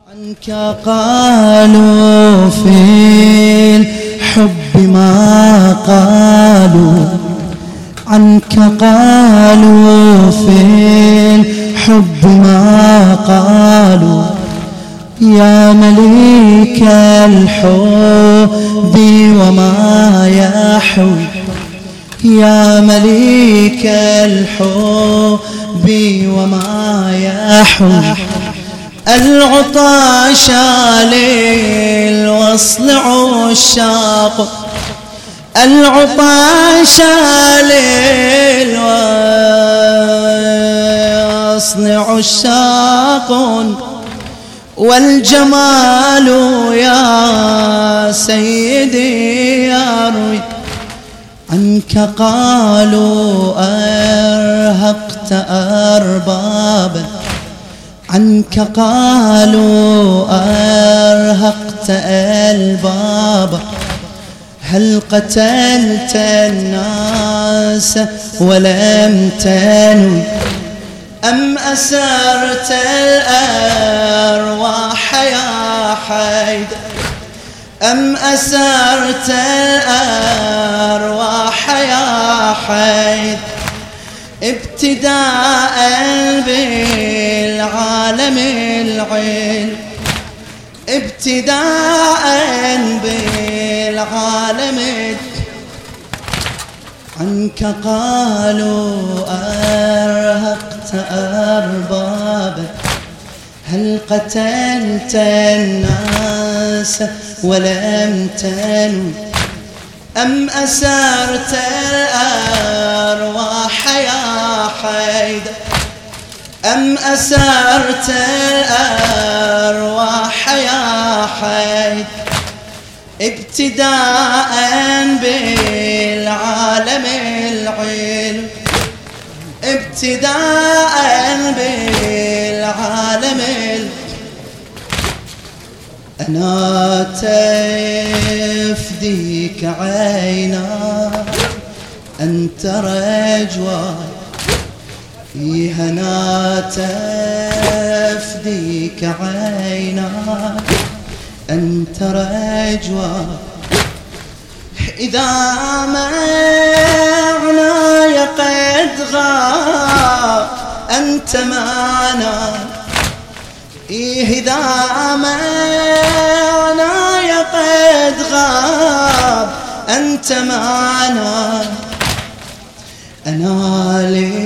عنك قالوا في الحب ما قالوا، عنك قالوا في الحب ما قالوا، يا مليك الحب وما يحوي، يا مليك الحب وما يحوي، العطاش للوصل عشاق، العطاش للوصل عشاق، والجمال يا سيدي يروي، عنك قالوا أرهقت أربابا، عنك قالوا أرهقت الباب، هل قتلت الناس ولم تنوي، أم أسرت الأرواح يا حيدر، أم أسرت الأرواح يا حيدر، ابتداء بالعالم العلم، ابتداء بالعالم، عنك قالوا أرهقت أربابا، هل قتلت الناس ولم تنوي، أم أسرت الأرواح يا حيدر، أم أسرت الأرواح يا حيدر، ابتداء بالعالم العلم، ابتداء بالعالم العلم، أنا تفديك عينا أنت رجواي، أنا تفديك عينا أنت رجواي، إذا معناي قد غاب أنت معنا، إذا معناي قد غاب أنت معنا، أنا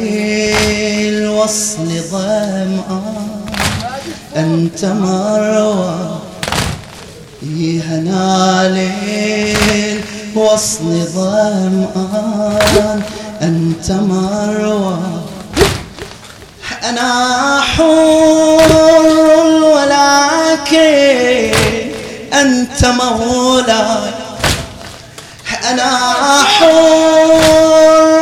للوصل ظمآن أنت مروى، أنا للوصل ظمآن أنت مروى، أنا حر ولكن أنت مولاي، أنا حر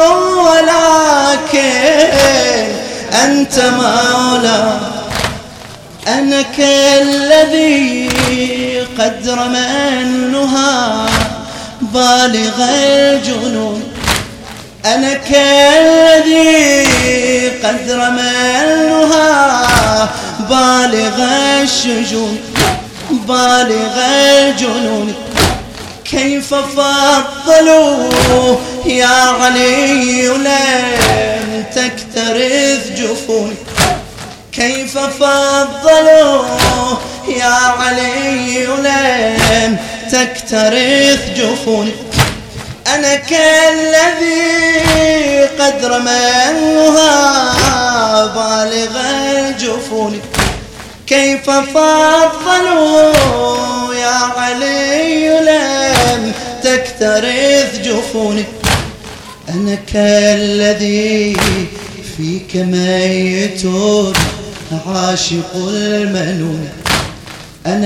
ولكن أنت مولاي، أنا كالذي قد رمى النهى بالغ الجنون، أنا كالذي قد رمى النهى بالغ الشجون، بالغ الجنون، كيف فضلوا يا علي لم تكترث جفوني، كيف فضلوا يا علي لم تكترث جفوني، أنا كالذي قد رمى النهى بالغ الجفون، كيف فضلوا يا علي لم تكترث جفوني، أنا كالذي فيك ميت عاشق المنون، أنا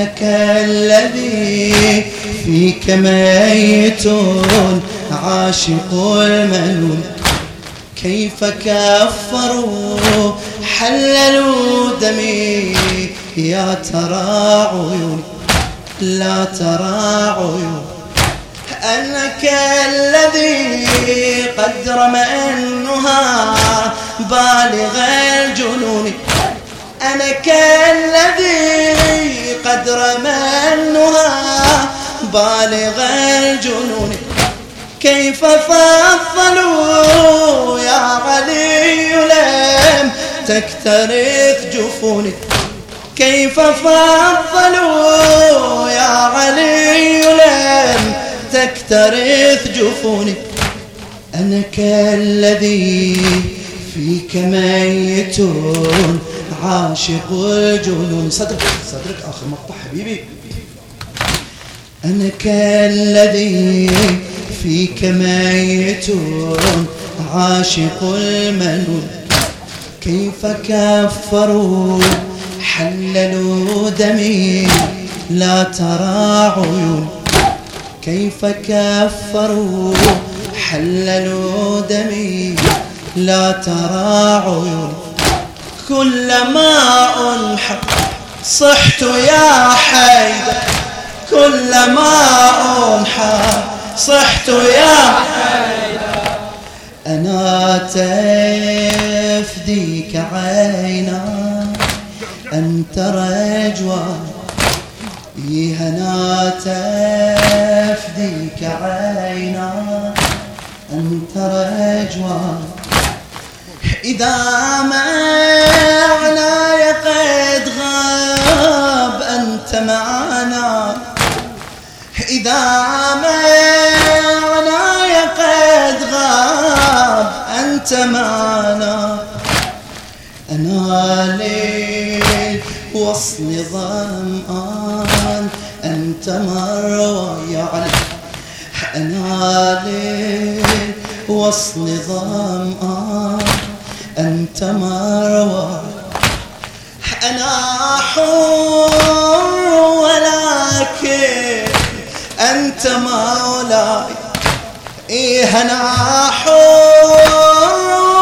كالذي فيك ميت عاشق المنون، كيف كفروا حللوا دمي، يا ترى عيون لا ترى عيون، أنا كالذي قد رمى النهى بالغ الجنون، أنا كالذي بالغ الجنون كيف فضلوا يا علي لم تكترث جفوني كيف فضلوا يا علي لم تكترث جفوني أنا كالذي فيك ميت عاشق الجنون صدرك آخر مقطع حبيبي أنا كالذي فيك ميت عاشق المنون كيف كفروا حللوا دمي لا ترى عيون كيف كفروا حللوا دمي لا ترى عيون كلما أنحى صحت يا حيدر كلما أنحى صحت يا حيدر أنا تفديك عينا أنت رجوان أنا تفديك عينا أنت رجوان إذا معنا قد غاب أنت معنا إذا معنا قد غاب أنت معنا أنا ليل وصل ظمآن أنت مروى يا علي أنا ليل وصل ظمآن أنت مروى أنا حر ولكن أنت مولاي إيه أنا حر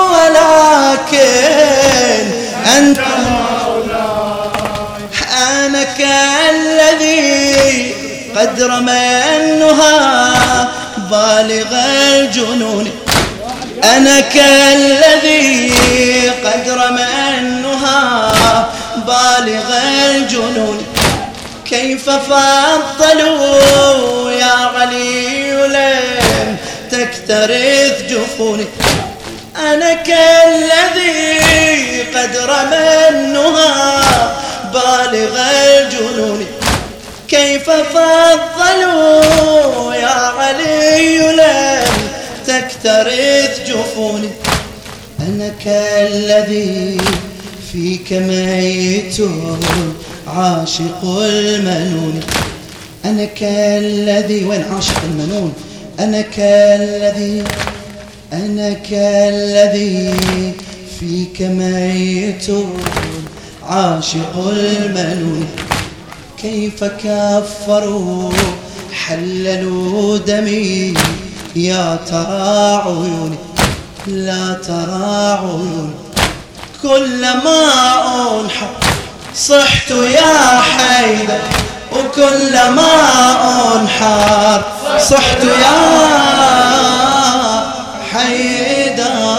ولكن أنت مولاي أنا كالذي قد رمى النهى بالغ الجنون أنا كالذي قد رمى النهى بالغ الجنون كيف فضلوا يا علي لم تكترث جفوني أنا كالذي قد رمى النهى بالغ الجنون كيف فضلوا يا علي لم تكترث جفوني أنا كالذي فيك ميت عاشق المنون أنا كالذي وين عاشق المنون أنا كالذي فيك ميت عاشق المنون كيف كفروا حللوا دمي يا ترى عيوني لا ترى عيوني كلما أنحى صحت يا حيدر وكلما أنحى صحت يا حيدر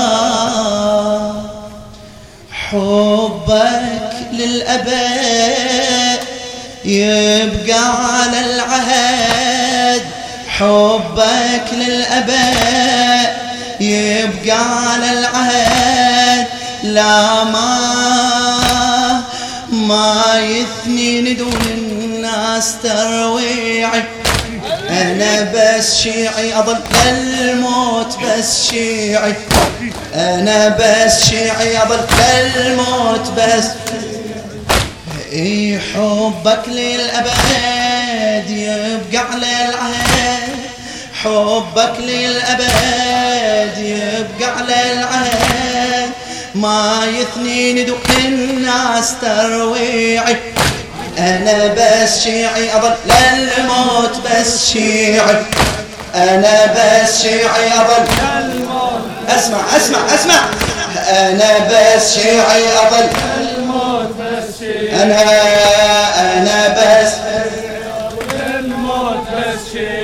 حبك للأبد يبقى على العهد حبك للأبد يبقى على العهد لا ما يثني دون الناس ترويعي أنا بس شيعي أظل للموت بس شيعي أنا بس شيعي أظل للموت بس إي حبك للأبد يبقى على العهد حبك للأبد يبقى على العهد ما يثني دون الناس ترويعي أنا بس شيعي أظل للموت بس شيعي أنا بس شيعي أظل للموت أسمع أنا بس شيعي أظل للموت بس شيعي أنا بس للموت بس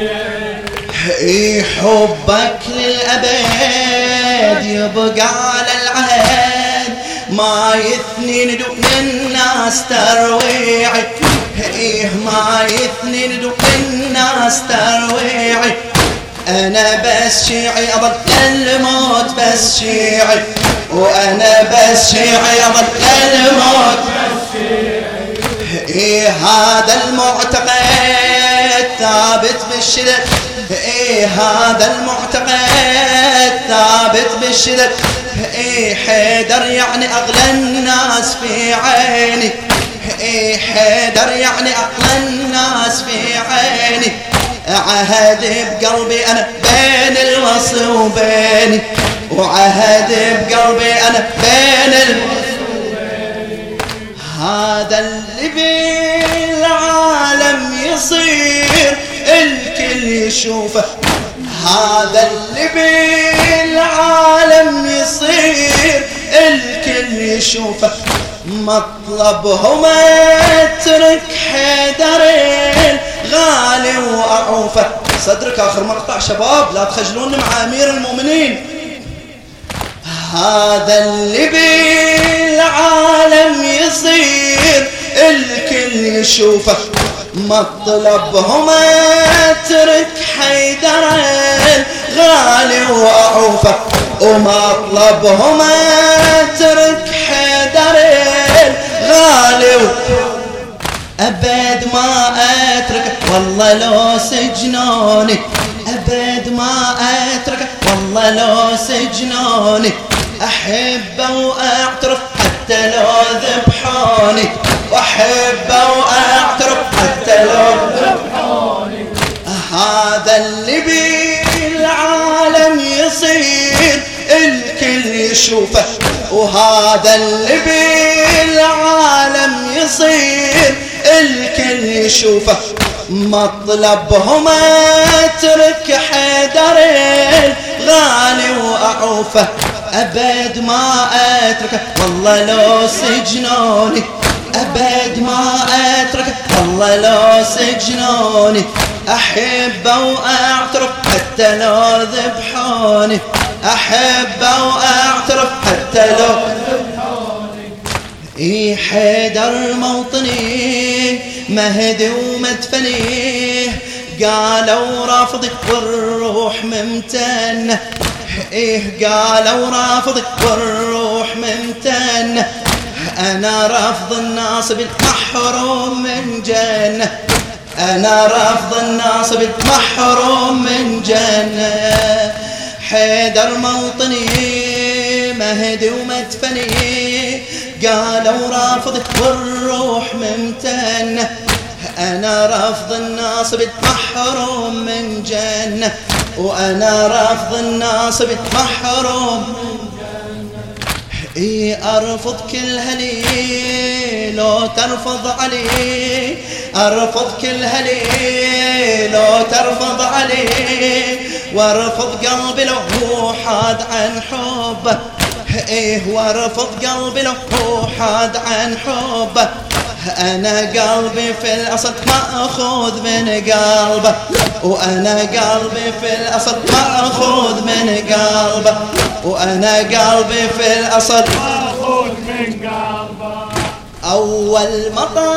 شيعي حبك للأبد يبقى على العهد ما يثني دون الناس ترويعي إيه ما يثند الناس ترويعي، أنا بس شيعي أظل الموت بس شيعي، وأنا بس شيعي أظل الموت بس شيعي. إيه هذا المعتقد ثابت بالشدة، إيه هذا المعتقد ثابت بالشدة. إيه حيدر يعني أغلى الناس في عيني، إيه حيدر يعني أغلى الناس في عيني. عهد بقلبي أنا بين الوصي وبيني، وعهد بقلبي أنا بين الوصي وبيني. هذا اللي بالعالم يصير الكل يشوفه، هذا اللي بالعالم يصير الكل يشوفه. مطلبهم اترك حيدرين غالي وأعوفه. صدرك آخر مقطع شباب، لا تخجلون مع أمير المؤمنين. هذا اللي بالعالم يصير الكل يشوفه. مطلبهم اترك حيدرين غالي وأعوفه، ومطلبهم اترك حيدرين غالي أبد ما أتركه والله لو سجنوني، أبد ما أتركه والله لو سجنوني. أحبه وأعترف حتى لو ذبحوني، وأحبه وأعترف حتى لو ذبحوني. هذا اللي بالعالم يصير الكل يشوفه، وهذا اللي بالعالم يصير الكل يشوفه. مطلبهم اترك حيدرين غالي وأعوفه، أبد ما أتركه والله لو سجنوني، أبد ما أتركه والله لو سجنوني. أحبه وأعترف حتى لو ذبحوني، أحبه وأعترف حتى لو ذبحوني. إيه حيدر موطني مهدي ومدفني، قالوا رافضك والروح ممتنة. إيه قالوا رافضك والروح ممتنة، أنا رافض الناصب المحروم من جنة، أنا رافض الناصب المحروم من جنة. حيدر موطني مهدي ومدفني، قالوا رافضك والروح ممتنة، أنا رافض الناصب المحروم من جنة، وأنا رافض الناصب المحروم من جنة. إيه أرفض كل هلي لو ترفض علي، أرفض كل هلي لو ترفض علي، وارفض قلبي لو حاد عن حبه. إيه وارفض قلبي لو حاد عن حبه، أنا قلبي في الأصل مأخوذ من قلبه، وأنا قلبي في الأصل مأخوذ من قلبه، وأنا قلبي في الأصل مأخوذ من قلبه. أول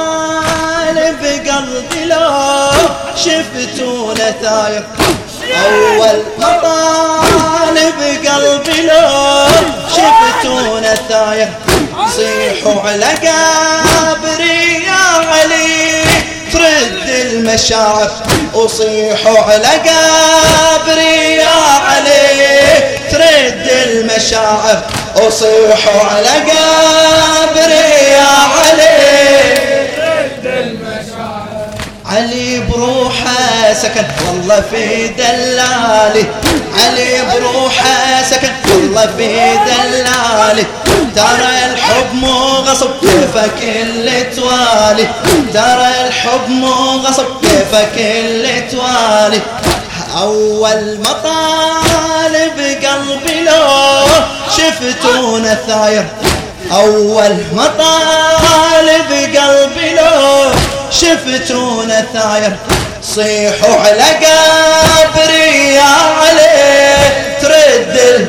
مطالب قلبي لو شفتونا ثاير، أول مطالب قلبي لو شفتونا ثاير. صيحوا على قبري يا علي ترد المشاعر، وصيحوا على قبري يا علي ترد المشاعر، وصيحوا على قبري يا علي ترد المشاعر. علي بروحه سكن والله في دلالي، علي بروحه سكن والله في دلالي. ترى الحب مو غصب كيفك اللي توالي، ترى الحب مو غصب كيفك اللي توالي. أول مطالب قلبي لو شفتونا ثاير، أول مطالب قلبي لو شفتونا ثاير. صيحوا على قبري يا علي ترد،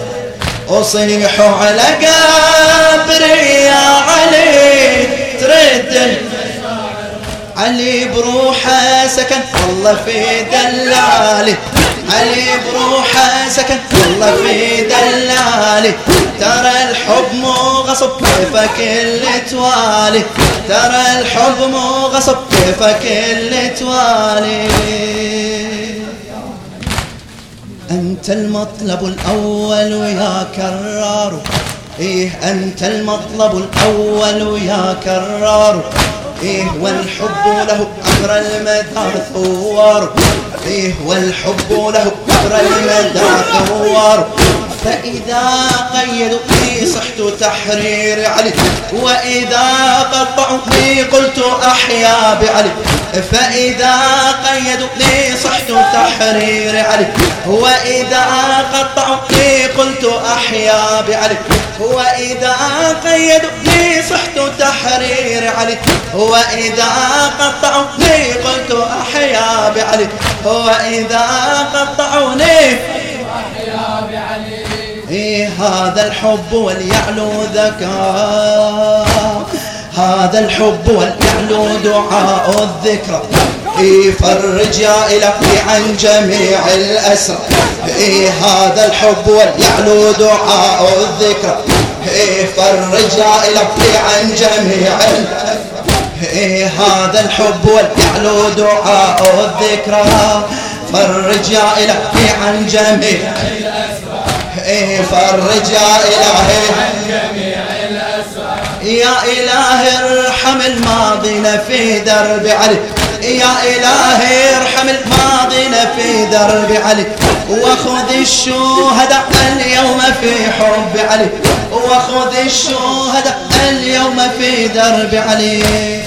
وصيحوا على قبري يا علي ترد. علي بروحه سكن والله في دلالي، علي بروحه سكن والله في دلالي، ترى الحب مو غصب كيفك اللي توالي، ترى الحب مو غصب كيفك اللي توالي. أنت المطلب الأول ويا كرار، إيه أنت المطلب الأول ويا كرار، إيه والحب له عبر المدى ثوار، إيه والحب له عبر المدى ثوار. فإذا قيدوا لي صحت تحرير علي، وإذا قطعوا لي قلت أحيا بعلي، فإذا قيدوا لي صحت تحرير علي، وإذا قطعوا لي قلت أحيا بعلي، وإذا قيدوا لي صحت تحرير علي، وإذا قطعوا لي قلت أحيا بعلي، وإذا قطعوا لي أحيا بعلي. إيه هذا الحب وليعلو ذكاء، هذا الحب وليعلو دعاء الذكرى، إيه فرج يا إلهي عن جميع الأسرى. إيه هذا الحب وليعلو دعاء الذكرى، إيه فرج يا إلهي عن جميع الأسرى. إيه هذا الحب وليعلو دعاء الذكرى، فرج يا إلهي عن جميع الأسرى. إيه فرج يا إلهي عن جميع الأسرى. يا إلهي ارحم الماضين في درب علي، يا إلهي ارحم الماضين في درب علي، وخذ الشهداء اليوم في حب علي، وخذ الشهداء اليوم في درب علي.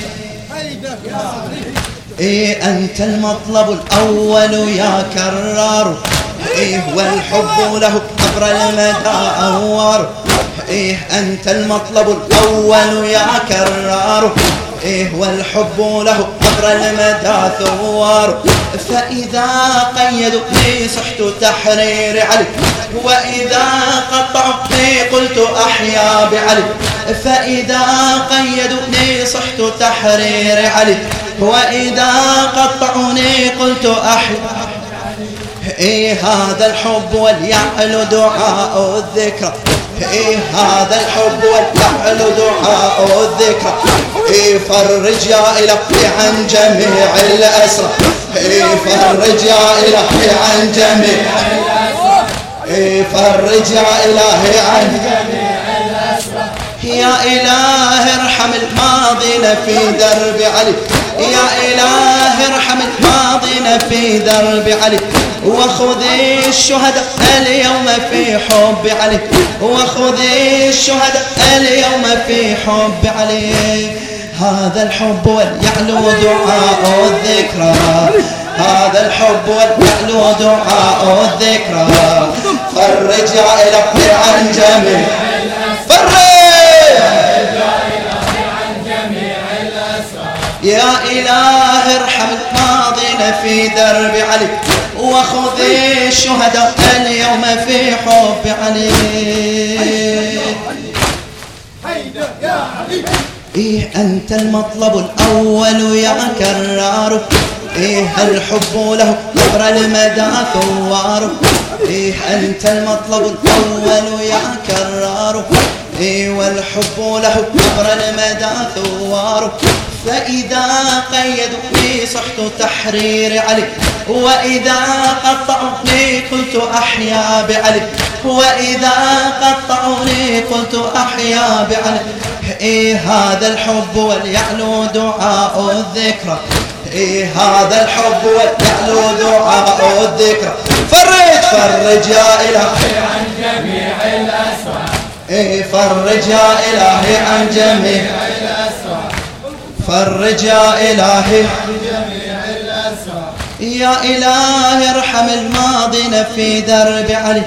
إيه أنت المطلب الأول يا كرار، إيه والحب له عبر المدى أوار، إيه أنت المطلب الأول يا كرار، إيه والحب له عبر المدى ثوار. فإذا قيدوا لي صحت تحرير علي، وإذا قطعوا لي قلت أحيا بعلي، فإذا قيدوا لي صحت تحرير علي، وإذا قطعوني قلت أحيا. إيه هذا الحب وليعلو دعاء الذكرى، إيه هذا الحب وليعلو دعاء الذكرى. إيه فرج يا إلهي عن جميع الأسرى، إيه فرج يا إلهي عن جميع الأسرى، إيه فرج يا إلهي عن جميع الأسرى. يا إله ارحم الماضين في درب علي، يا إله ارحم الماضين في درب علي، وخذ الشهداء اليوم في حب علي، وخذ الشهداء اليوم في حب علي. هذا الحب وليعلو دعاء الذكرى، هذا الحب وليعلو دعاء الذكرى. فرج يا إلهي عن جميع، فرج يا إله ارحم الماضين في درب علي، وخذ الشهداء اليوم في حب علي. إيه أنت المطلب الأول يا كرار، إيه الحب له عبر المدى ثوار، إيه أنت المطلب الأول يا كرار، إيه والحب له عبر المدى ثوار. فإذا قيدوا لي صحت تحرير علي، وإذا قطعوا لي قلت أحيا بعلي، وإذا قطعوا لي قلت أحيا بعلي. إيه هذا الحب وليعلو دعاء الذكرى، إيه هذا الحب وليعلو دعاء الذكرى. فرج فرج يا إلهي عن جميع الأسرى، إيه فرج يا إلهي عن جميع الأسرى، فرج يا إلهي عن جميع الأسرى. يا إلهي ارحم الماضين في درب علي،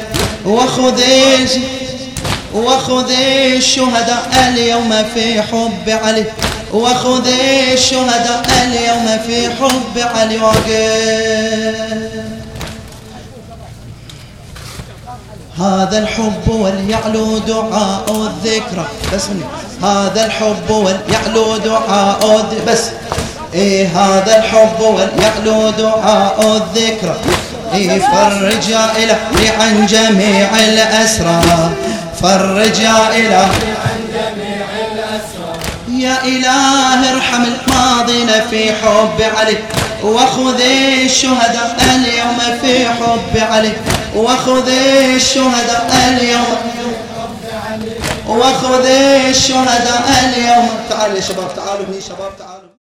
وخذ الشهداء اليوم في حب علي، وخذ الشهداء اليوم في حب علي. هذا الحب وليعلو دعاء الذكرى، بس مني. هذا الحب وليعلو دعاء بس. هذا الحب واليعلو دعاء الذكرى فرج يا إلهي عن جميع الأسرى فرج يا إلهي عن جميع الأسرى يا إله ارحم الماضين في حب علي وخذ الشهداء اليوم في حب علي وخذ الشهداء اليوم وخذ الشهداء اليوم. تعالوا يا شباب تعالوا هني شباب تعالوا.